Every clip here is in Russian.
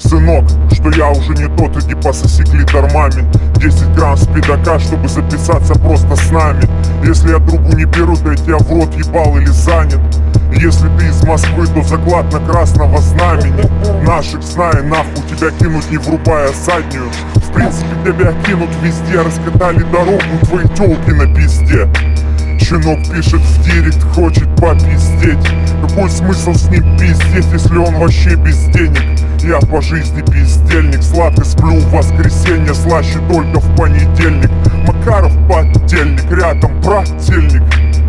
Сынок, что я уже не тот, иди пососи клитормами. 10 грамм спидака, чтобы записаться просто с нами. Если я трубу не беру, то я тебя в рот ебал или занят. Если ты из Москвы, то заклад на красного знамени. Наших знай, нахуй тебя кинуть, не врубая заднюю. В принципе, тебя кинут везде, раскатали дорогу твои тёлки на пизде. Щенок пишет в директ, хочет попиздеть. Какой смысл с ним пиздеть, если он вообще без денег? Я по жизни бездельник, сладко сплю в воскресенье, слаще только в понедельник. Макаров поддельник, рядом брательник,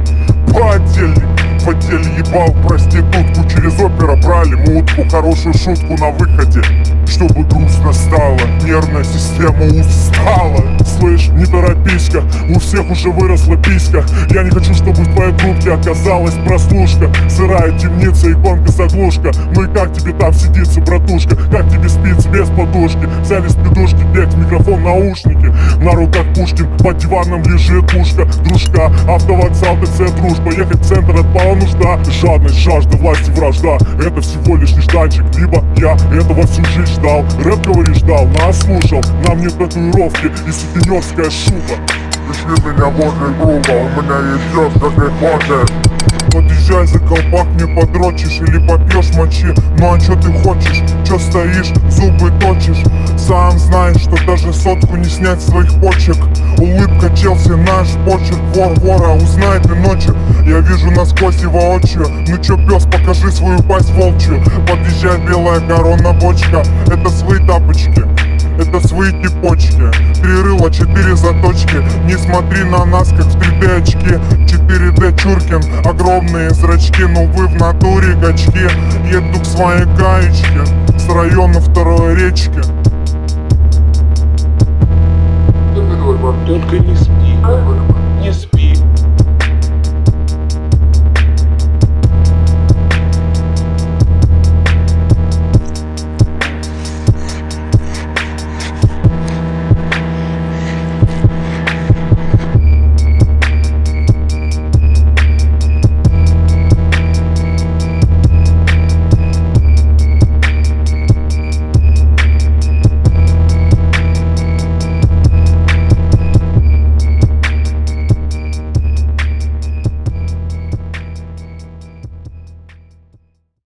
подельник. В отделе ебал проститутку, через опера брали мутку. Хорошую шутку на выходе, чтобы грустно стало, нервная система устала. Слышь, не торопись-ка, у всех уже выросла писька. Я не хочу, чтобы в твоей трубке оказалась прослушка. Сырая темница, иконка заглушка. Ну и как тебе там сидится, братушка? Как тебе спится без подушки? Взяли с пидушки, петь, микрофон, наушники. На руках Пушкин, под диваном лежит пушка. Дружка, автовокзал, ТЦ, дружба. Ехать в центр отпала нужда. Жадность, жажда, власти, вражда. Это всего лишь нежданчик, либо я этого всю жизнь ждал. Рэп, говоришь, ждал, нас слушал. Нам нет татуировки и сутенерская шуба. Пришли меня возле грубо, у меня есть все, что ты хочешь. Подъезжай за колпак, мне подрочишь или попьешь мочи. Ну а чё ты хочешь, чё стоишь, зубы точишь? Сам знаешь, что даже сотку не снять своих почек. Улыбка Челси, наш почерк, вор вора узнает и ночью. Я вижу насквозь его воочию. Ну чё, пёс, покажи свою пасть волчью. Подъезжай, белая корона бочка, это свои тапочки, это свои кипочки. 3 рыла, 4 заточки. Не смотри на нас, как в 3D очки. 4D Чуркин, огромные зрачки. Но вы в натуре качки. Еду к своей гаечке с района 2-й речки. Только не спи.